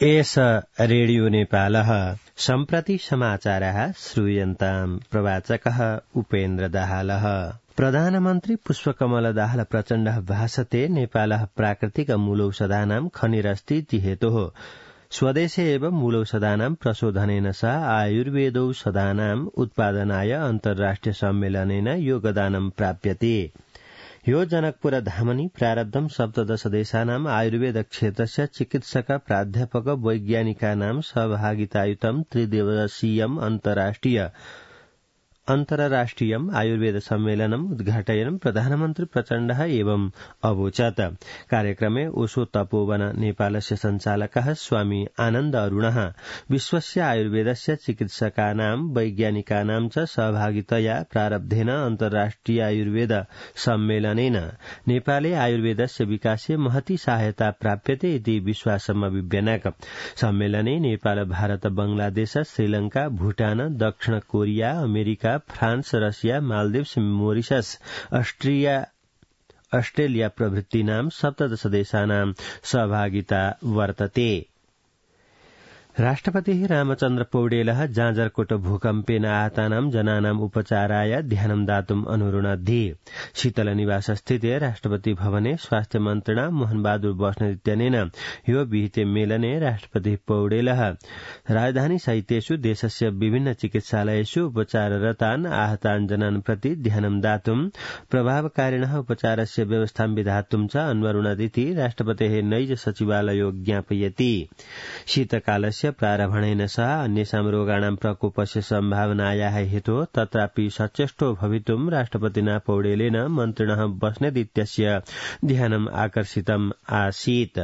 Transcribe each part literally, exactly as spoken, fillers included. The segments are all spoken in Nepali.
एष रेडियो नेपालः सम्प्रति समाचारः श्रूयन्ताम् प्रवाचकः उपेन्द्र दाहालः। प्रधानमन्त्री पुष्पकमल दाहाल प्रचण्डः भाषते नेपालः प्राकृतिकमूलौषधानां खनिरस्तीति हेतोः स्वदेशे एव मूलौषधानां प्रशोधनेन सह आयुर्वेदौषधानाम् उत्पादनाय अन्तर्राष्ट्रिय सम्मेलनेन योगदानं प्राप्यते। यो जनकपुर धामनि प्रारब्धं सप्तदश देशानाम् आयुर्वेद क्षेत्रस्य चिकित्सक प्राध्यापक वैज्ञानिकानां सहभागितायुतं त्रिदिवसीयम् अन्तर्राष्ट्रिय अन्तर्राष्ट्रियम् आयुर्वेद सम्मेलनम् उद्घाटयन् प्रधानमन्त्री प्रचण्डः एवं अवोचत्। कार्यक्रमे ओशो तपोवन नेपालस्य सञ्चालकः स्वामी आनन्द अरुणः विश्वस्य आयुर्वेदस्य चिकित्सकानां वैज्ञानिकानां च सहभागितया प्रारब्धेन अन्तर्राष्ट्रिय आयुर्वेद सम्मेलनेन नेपाले आयुर्वेदस्य विकासे महती सहायता प्राप्यते इति विश्वासम् अभिव्यनक। सम्मेलने नेपाल, भारत, बंगलादेश, श्रीलंका, भूटान, दक्षिण Korea, America, France, Russia, Maldives, Mauritius, Austria Australia प्रभृतीनां सप्तदश देशानां सहभागिता वर्तते। राष्ट्रपतिः रामचन्द्र पौडेलः जाजरकोट भूकम्पेन आहतानां जनानाम् उपचाराय ध्यानं दातुम् अनुरुणद्धि। शीतल निवास स्थिते राष्ट्रपति भवने स्वास्थ्य मन्त्रिणा मोहनबहादुर बस्नेत यो विहिते मेलने राष्ट्रपति पौडेलः राजधानी सहितेषु देशस्य विभिन्न चिकित्सालयेषु उपचाररतान् आहतान् जनान् प्रति ध्यानं दातुम् प्रभावकारिणः उपचारस्य व्यवस्थां विधातुं च अन्वरुणदिति राष्ट्रपतेः नैज सचिवालयो ज्ञापयति। शीतकालस्य प्रारम्भेन सह अन्येषां रोगाणां प्रकोपस्य सम्भावनायाः हेतोः तत्रापि सचेष्टो भवितुं राष्ट्रपतिना पौडेलेन मन्त्रिणः बस्नेत इत्यस्य ध्यानम् आकर्षितम् आसीत्।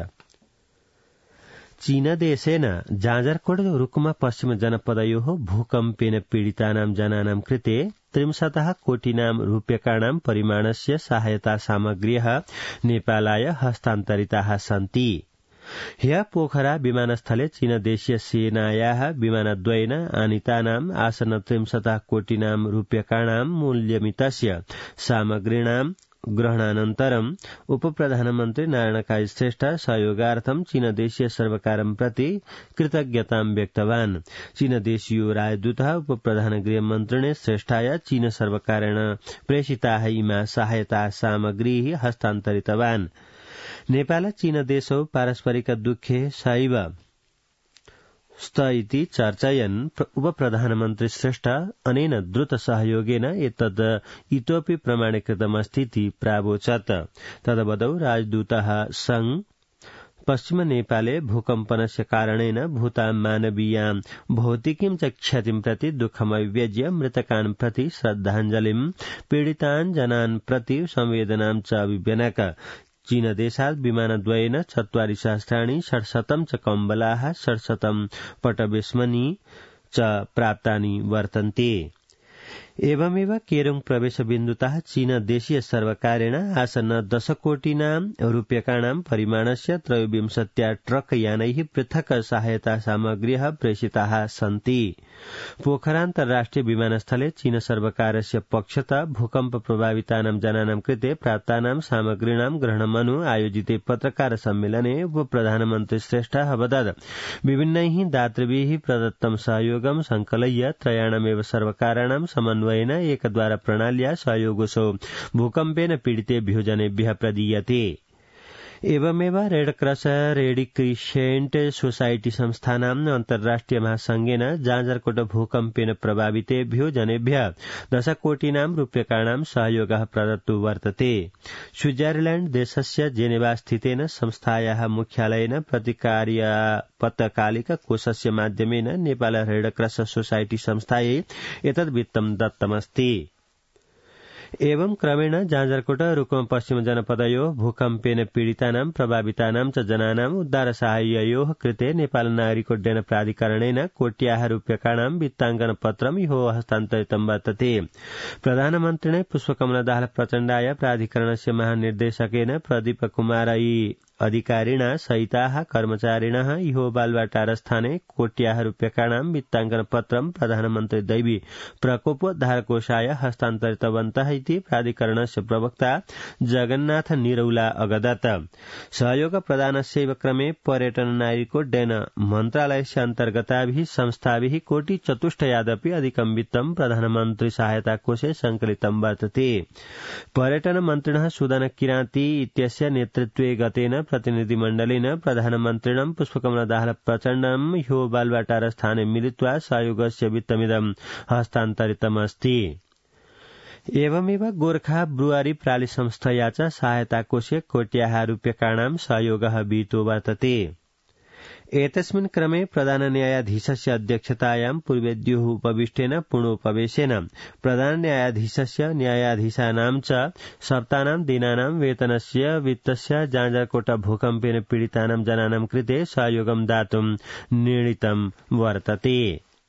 चीनदेशेन जाजरकोट रुकुमा पश्चिम जनपदयोः भूकम्पेन पीडितानां जनानां कृते त्रिंशतः कोटिनां रूप्यकाणां परिमाणस्य सहायता सामग्र्यः नेपालाय हस्तान्तरिताः सन्ति। ह्यः पोखरा विमानस्थले चीनदेशीय सेनायाः विमानद्वयेन आनीतानाम् आसन्न त्रिंशतः कोटिनां रूप्यकाणां मूल्यमितस्य सामग्रीणां ग्रहणानन्तरम् उपप्रधानमन्त्री नारायण काजी श्रेष्ठ सहयोगार्थं चीनदेशीय सर्वकारं प्रति कृतज्ञतां व्यक्तवान्। चीनदेशीयो राजदूतः उपप्रधान गृहमन्त्रिणे श्रेष्ठाय चीन सर्वकारेण प्रेषिताः इमा सहायता सामग्रीः हस्तान्तरितवान्। नेपाल चीनदेशौ पारस्परिक दुःखे सैव स्त इति चर्चयन् उपप्रधानमन्त्री श्रेष्ठ अनेन द्रुत सहयोगेन एतद् इतोपि प्रमाणीकृतमस्तीति प्रावोचत्। तदवदौ राजदूतः संघ पश्चिम नेपाले भूकम्पनस्य कारणेन भूतां मानवीयां भौतिकीं च क्षतिं प्रति दुःखमभिव्यज्य मृतकान् प्रति श्रद्धाञ्जलिं पीडितान् जनान् प्रति संवेदनां च अभिव्यनक। चीनदेशात् विमानद्वयेन चत्वारि सहस्राणि षट्शतं च कम्बलाः षट्शतं पटवेश्मनि च प्राप्तानि वर्तन्ते। एवमेव केरुङ प्रवेशबिन्दुतः चीन देशीय सर्वकारेण आसन्न दशकोटिनां रूप्यकाणां परिमाणस्य त्रयोविंशत्या ट्रक यानैः पृथक् सहायता सामग्र्यः प्रेषिताः सन्ति। पोखरान्तर्राष्ट्रिय विमानस्थले चीन सर्वकारस्य पक्षतः भूकम्प प्रभावितानां जनानां कृते प्राप्तानां सामग्रीणां ग्रहणमनु आयोजिते पत्रकार सम्मेलने उपप्रधानमन्त्री श्रेष्ठः अवदत् विभिन्नैः दातृभिः प्रदत्तं सहयोगं संकलय्य त्रयाणामेव सर्वकाराणां समन्वयेन एकद्वारा प्रणाल्या सहयोगोऽसौ भूकम्पेन पीडितेभ्यो जनेभ्यः प्रदीयते। एवमेव रेडक्रॉस रेडी क्रिसेंट सोसाइटी संस्थानाम् अन्तर्राष्ट्रिय महासंघेन जाजरकोट भूकम्पेन प्रभावितेभ्यो जनेभ्यः दशकोटिनां रूप्यकाणां सहयोगः प्रदत्तो वर्तते। स्विट्जरलैंड देशस्य जेनेवा स्थितेन संस्थायाः मुख्यालयेन प्रतिकार्यपत्रकालिक कोषस्य माध्यमेन नेपाल रेडक्रॉस सोसाइटी संस्थायै एतद् वित्तं दत्तमस्ति। एवं क्रमेण जाजरकोट रुकुम पश्चिम जनपदयोः भूकम्पेन पीडितानां प्रभावितानां च जनानाम् उद्धार साहाय्ययोः कृते नेपाल नागरिक उड्डयन प्राधिकरणेन कोट्याः रूप्यकाणां वित्ताङ्कन पत्रम् इहो हस्तान्तरितं वर्तते। प्रधानमन्त्रिणे पुष्पकमल दाहाल प्रचण्डाय प्राधिकरणस्य महानिर्देशकेन प्रदीप कुमारै अधिकारिणा सहिताः कर्मचारिणः इहो बालवाटारस्थाने कोट्याः रूप्यकाणां वित्ताङ्कन पत्रं प्रधानमन्त्री दैवी प्रकोपोद्धारकोषाय हस्तान्तरितवन्तः इति प्राधिकरणस्य प्रवक्ता जगन्नाथ निरौला अगदत्। सहयोग प्रदानस्यैव क्रमे पर्यटन नागरिकोड्डयन मन्त्रालयस्य अन्तर्गताभिः संस्थाभिः कोटि चतुष्टयादपि अधिकं वित्तं प्रधानमन्त्री सहायता कोषे संकलितं वर्तते। पर्यटन मन्त्रिणः सुदन किराती इत्यस्य नेतृत्वे गतेन प्रतिनिधिमण्डलेन प्रधानमन्त्रिणं पुष्पकमलदाहाल प्रचण्डं ह्यो बालवाटारस्थाने मिलित्वा सहयोगस्य वित्तमिदं हस्तान्तरितमस्ति। एवमेव गोर्खा ब्रुवारी प्रालि संस्थया च सहायता कोषे कोट्याः रूप्यकाणां सहयोगः विहितो वर्तते। एतस्मिन् क्रमे प्रधान न्यायाधीशस्य अध्यक्षतायां पूर्वेद्युः उपविष्टेन पूर्णोपवेशेन प्रधान न्यायाधीशस्य न्यायाधीशानां च सप्तानां दिनानां वेतनस्य वित्तस्य जाजरकोट भूकम्पेन पीडितानां जनानां कृते सहयोगं दातुं निर्णीतं वर्तते।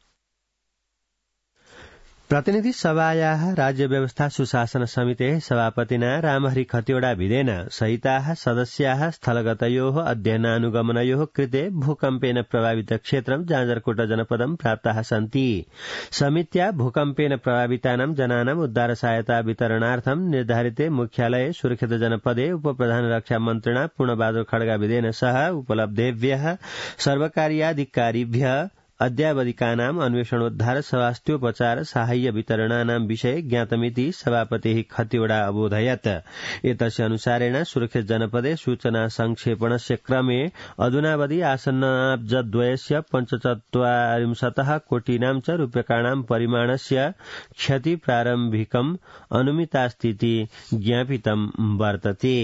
प्रतिनिधि सभायाः राज्य व्यवस्था सुशासन समितेः सभापतिना रामहरि खतिवड़ा भिदेन सहिताः सदस्याः स्थलगतयोः अध्ययनानुगमनयोः कृते भूकम्पेन प्रभावित क्षेत्रं जाजरकोट जनपदं प्राप्ताः सन्ति। समित्या भूकम्पेन प्रभावितानां जनानाम् उद्धार सहायता वितरणार्थं निर्धारिते मुख्यालये सुरक्षित जनपदे उपप्रधान रक्षा मन्त्रिणा पूर्णबहादुर खड्गा भिदेन सह उपलब्धेभ्यः सर्वकारीयाधिकारिभ्यः अद्यावधिकानाम् अन्वेषणोद्धार स्वास्थ्योपचार साहाय्य वितरणानां विषये ज्ञातमिति सभापतिः खतिवड़ा अबोधयत्। एतस्य अनुसारेण सुरक्षित जनपदे सूचना संक्षेपणस्य क्रमे अधुनावधि आसन्नाब्जद्वयस्य पञ्चचत्वारिंशतः कोटीनां च रूप्यकाणां परिमाणस्य क्षति प्रारम्भिकम् अनुमितास्तीति ज्ञापितं वर्तते।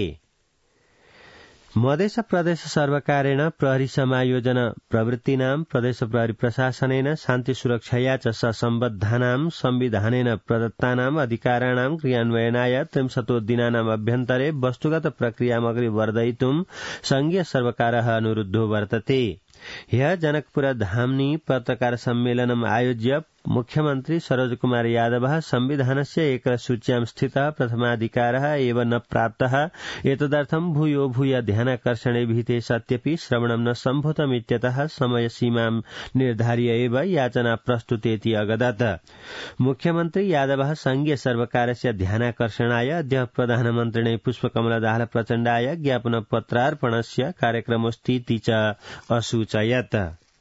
मध्य प्रदेश सर्वकारेण प्रहरी समायोजन प्रवृत्तीनां प्रदेश प्रहरी प्रशासनेन शान्ति सुरक्षया च सम्बद्धानां संविधानेन प्रदत्तानाम् अधिकाराणां क्रियान्वयनाय त्रिंशतो दिनानाम् अभ्यन्तरे वस्तुगत प्रक्रियामग्रे वर्धयितुं संघीय सर्वकारः अनुरुद्धो वर्तते। ह्यः जनकपुर धाम्नि पत्रकार सम्मेलनम् आयोज्य मुख्यमन्त्री सरोज कुमार यादवः संविधानस्य एकसूच्यां स्थितः प्रथमाधिकारः एव न प्राप्तः एतदर्थं भूयो भूय ध्यानाकर्षणे विहिते सत्यपि श्रवणं न सम्भूतमित्यतः समयसीमां निर्धार्य एव याचना प्रस्तुतेति अगदत्। मुख्यमन्त्री यादवः संघीय सर्वकारस्य ध्यानाकर्षणाय अद्य प्रधानमन्त्रिणे पुष्पकमलदाहाल प्रचण्डाय ज्ञापनपत्रार्पणस्य कार्यक्रमोऽस्तीति च असूचयत्।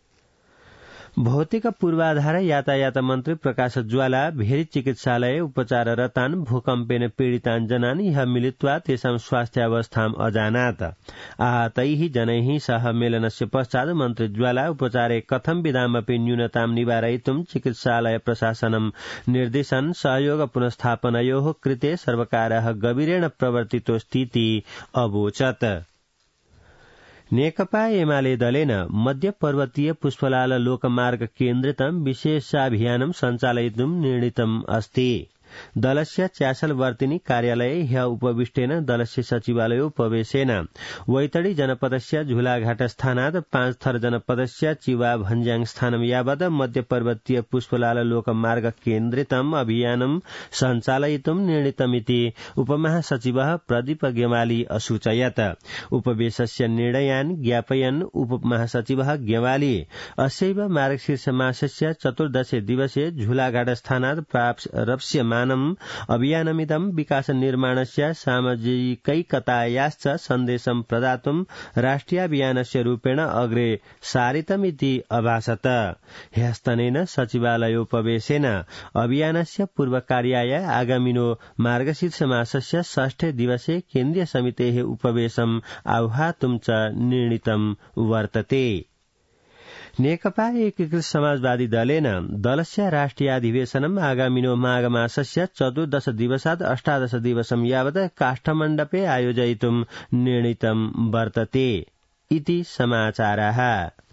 भौतिक पूर्वाधार यातायात मन्त्री प्रकाश ज्वाला भेरी चिकित्सालये उपचाररतान् भूकम्पेन पीडितान् जनान् इह मिलित्वा तेषां स्वास्थ्यावस्थाम् अजानात्। आहतैः जनैः सह मेलनस्य पश्चात् मन्त्री ज्वाला उपचारे कथं विधामपि न्यूनतां निवारयितुं चिकित्सालय प्रशासनं निर्दिशन् सहयोग पुनस्थापनयोः कृते सर्वकारः गभीरेण प्रवर्तितोऽस्तीति अवोचत्। नेकपा एमाले दलेन मध्य पर्वतीय पुष्पलाल लोकमार्ग केन्द्रितं विशेषाभियानं सञ्चालयितुं निर्णीतम् अस्ति। दलस्य च्यासलवर्तिनी कार्यालये ह्यः उपविष्टेन दलस्य सचिवालयोपवेशेन वैतडी जनपदस्य झुलाघाटस्थानात् पाँचथर जनपदस्य चिवा भन्ज्याङ स्थानं यावत् मध्य पर्वतीय पुष्पलाल लोकमार्ग केन्द्रितम् अभियानं सञ्चालयितुं निर्णीतमिति उपमहासचिवः प्रदीप गेवाली असूचयत्। उपवेशस्य निर्णयान् ज्ञापयन् उपमहासचिवः गेवाली अस्यैव मार्गशीर्ष मासस्य चतुर्दशे दिवसे झुलाघाटस्थानात् प्रारप्स्यमानम् अभियानमिदं विकास निर्माणस्य सामाजिकैकतायाश्च सन्देशं प्रदातुं राष्ट्रियाभियानस्य रूपेण अग्रे सारितमिति अभासत। ह्यस्तनेन सचिवालयोपवेशेन अभियानस्य पूर्वकार्याय आगामिनो मार्गशीर्ष मासस्य षष्ठे दिवसे केन्द्रीय समितेः उपवेशम् आह्वातुं च निर्णीतं वर्तते। नेकपा एकीकृत समाजवादी दलेन दलस्य राष्ट्रियाधिवेशनम् आगामिनो माघमासस्य चतुर्दश दिवसात् अष्टादश दिवसं यावत् काष्ठमण्डपे आयोजयितुं निर्णीतं वर्तते इति समाचाराः।